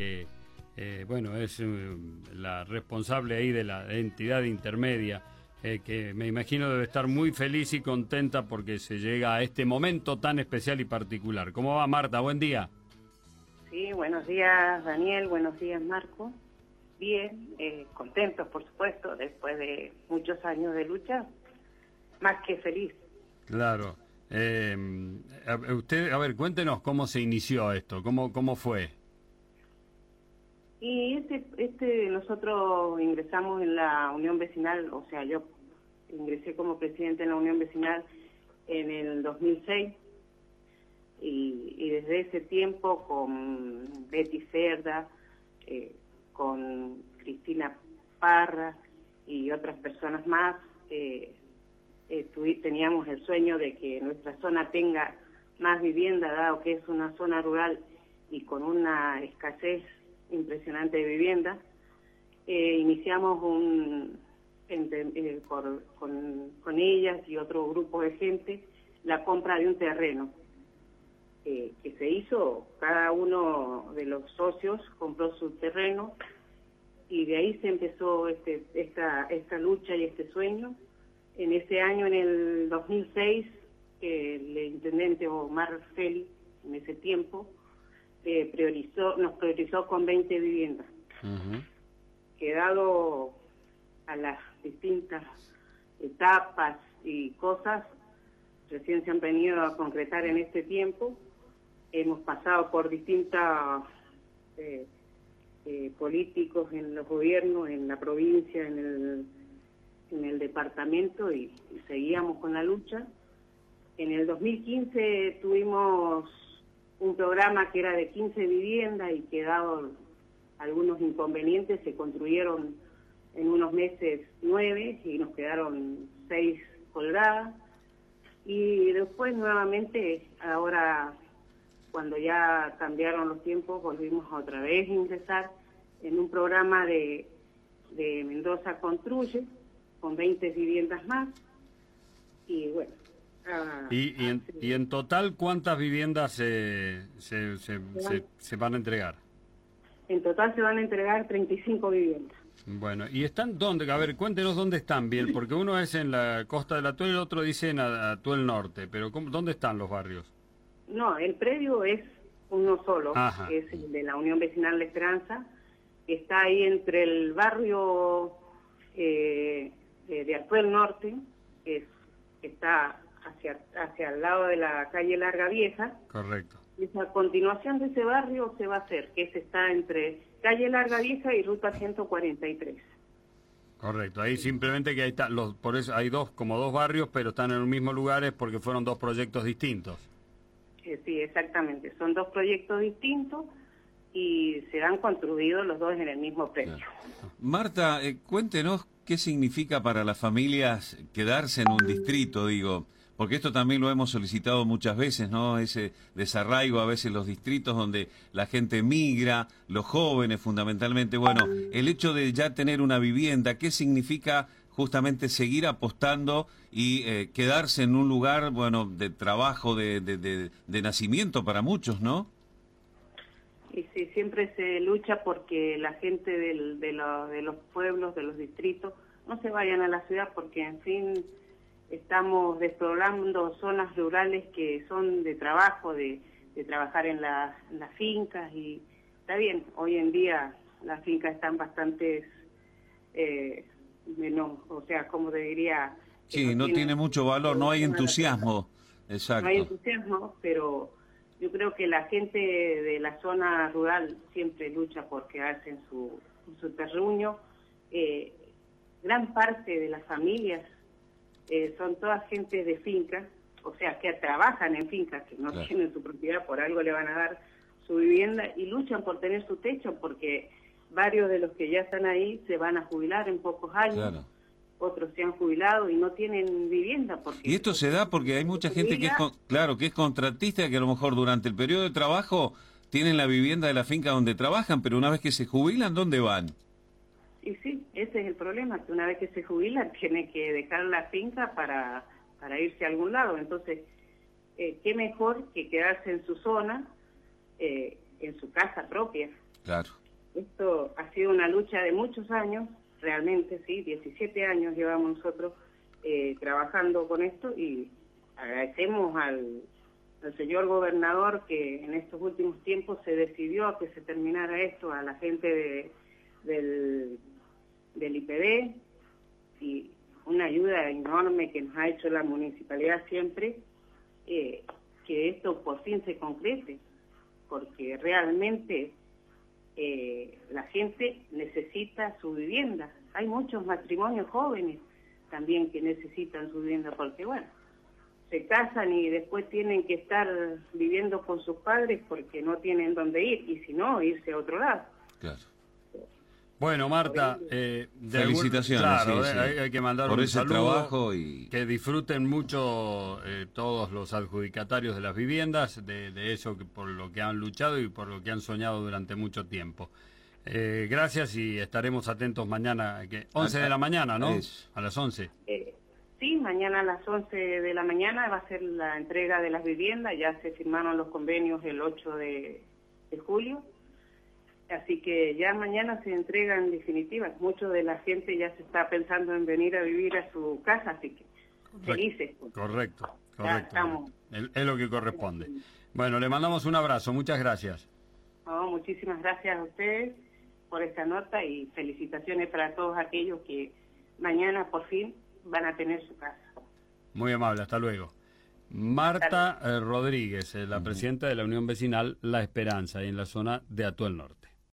que bueno, es la responsable ahí de la entidad intermedia, que me imagino debe estar muy feliz y contenta porque se llega a este momento tan especial y particular. ¿Cómo va, Marta? Buen día. Sí, buenos días, Daniel, buenos días, Marco. Bien, contentos, por supuesto, después de muchos años de lucha, más que feliz. Claro. Usted, a ver, cuéntenos cómo se inició esto, cómo fue. Y nosotros ingresamos en la Unión Vecinal, o sea, yo ingresé como presidente en la Unión Vecinal en el 2006, y desde ese tiempo con Betty Cerda, con Cristina Parra y otras personas más, teníamos el sueño de que nuestra zona tenga más vivienda, dado que es una zona rural y con una escasez impresionante de vivienda. Iniciamos con ellas y otro grupo de gente la compra de un terreno que se hizo. Cada uno de los socios compró su terreno y de ahí se empezó esta lucha y este sueño. En ese año, en el 2006, el intendente Omar Feli, en ese tiempo, nos priorizó con 20 viviendas. Que dado a las distintas etapas y cosas, recién se han venido a concretar en este tiempo. Hemos pasado por distintos políticos en los gobiernos, en la provincia, en el departamento, y seguíamos con la lucha. En el 2015 tuvimos un programa que era de 15 viviendas y que, dado algunos inconvenientes, se construyeron en unos meses 9 y nos quedaron 6 colgadas. Y después nuevamente, ahora cuando ya cambiaron los tiempos, volvimos otra vez a ingresar en un programa de Mendoza Construye, con 20 viviendas más. Y bueno. ¿Y en total cuántas viviendas se van a entregar? En total se van a entregar 35 viviendas. Bueno, ¿y están dónde? A ver, cuéntenos dónde están bien, porque uno es en la costa de la Atuel y el otro dice en Atuel Norte, pero ¿dónde están los barrios? No, el predio es uno solo, Ajá, que es el de la Unión Vecinal La Esperanza, que está ahí entre el barrio de Atuel Norte, que está hacia el lado de la calle Larga Vieja. Correcto. Y a continuación de ese barrio se va a hacer, que está entre calle Larga Vieja y ruta 143. Correcto, ahí simplemente que ahí está, por eso hay como dos barrios, pero están en los mismos lugares porque fueron dos proyectos distintos. Sí, exactamente, son dos proyectos distintos y serán construidos los dos en el mismo predio. Marta, cuéntenos qué significa para las familias quedarse en un distrito, digo, porque esto también lo hemos solicitado muchas veces, ¿no? Ese desarraigo a veces los distritos donde la gente migra, los jóvenes fundamentalmente. Bueno, el hecho de ya tener una vivienda, ¿qué significa justamente seguir apostando y quedarse en un lugar, bueno, de trabajo, de nacimiento para muchos, ¿no? Y sí, siempre se lucha porque la gente de los pueblos, de los distritos, no se vayan a la ciudad, porque en fin estamos despoblando zonas rurales que son de trabajo, de trabajar en las fincas. Y está bien, hoy en día las fincas están bastante menos, o sea, como te diría... Sí, no tiene mucho valor, no hay entusiasmo. Exacto. No hay entusiasmo, pero yo creo que la gente de la zona rural siempre lucha por quedarse en su terruño. Gran parte de las familias son todas gente de finca, o sea, que trabajan en fincas, que no Claro. tienen su propiedad, por algo le van a dar su vivienda, y luchan por tener su techo, porque varios de los que ya están ahí se van a jubilar en pocos años. Claro. Otros se han jubilado y no tienen vivienda. Y esto se da porque hay mucha gente que es, claro, que es contratista, que a lo mejor durante el periodo de trabajo tienen la vivienda de la finca donde trabajan, pero una vez que se jubilan, ¿dónde van? Y sí, ese es el problema, que una vez que se jubilan tiene que dejar la finca para irse a algún lado. Entonces, qué mejor que quedarse en su zona, en su casa propia. Claro. Esto ha sido una lucha de muchos años, realmente, sí, 17 años llevamos nosotros trabajando con esto, y agradecemos al señor gobernador que en estos últimos tiempos se decidió a que se terminara esto, a la gente del IPD, y una ayuda enorme que nos ha hecho la municipalidad siempre, que esto por fin se concrete, porque realmente la gente necesita su vivienda. Hay muchos matrimonios jóvenes también que necesitan su vivienda, porque bueno, se casan y después tienen que estar viviendo con sus padres porque no tienen dónde ir, y si no, irse a otro lado. Claro. Bueno, Marta, felicitaciones. Claro, sí. Hay que mandar por un ese saludo, trabajo y que disfruten mucho todos los adjudicatarios de las viviendas, de eso por lo que han luchado y por lo que han soñado durante mucho tiempo. Gracias, y estaremos atentos mañana, 11 de la mañana, ¿no? A las 11. Sí, mañana a las 11 de la mañana va a ser la entrega de las viviendas. Ya se firmaron los convenios el 8 de julio. Así que ya mañana se entregan definitivas. Mucho de la gente ya se está pensando en venir a vivir a su casa, así que felices. Correcto. Estamos. Es lo que corresponde. Bueno, le mandamos un abrazo. Muchas gracias. No, muchísimas gracias a ustedes por esta nota, y felicitaciones para todos aquellos que mañana por fin van a tener su casa. Muy amable, hasta luego. Marta Rodríguez, la presidenta de la Unión Vecinal La Esperanza, en la zona de Atuel Norte.